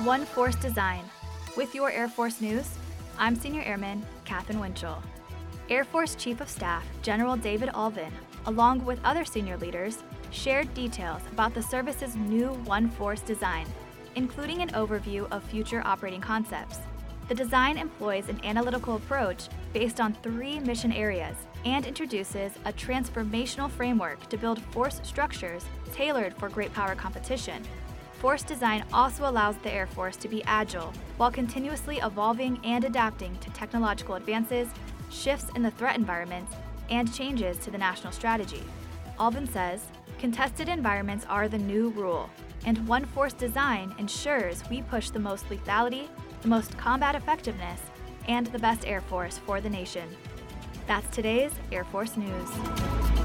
One Force Design. With your Air Force news, I'm Senior Airman Katherine Winchell. Air Force Chief of Staff General David Allvin, along with other senior leaders, shared details about the service's new One Force design, including an overview of future operating concepts. The design employs an analytical approach based on 3 mission areas and introduces a transformational framework to build force structures tailored for great power competition. Force design also allows the Air Force to be agile while continuously evolving and adapting to technological advances, shifts in the threat environments, and changes to the national strategy. Allvin says, contested environments are the new rule, and One Force design ensures we push the most lethality, the most combat effectiveness, and the best Air Force for the nation. That's today's Air Force News.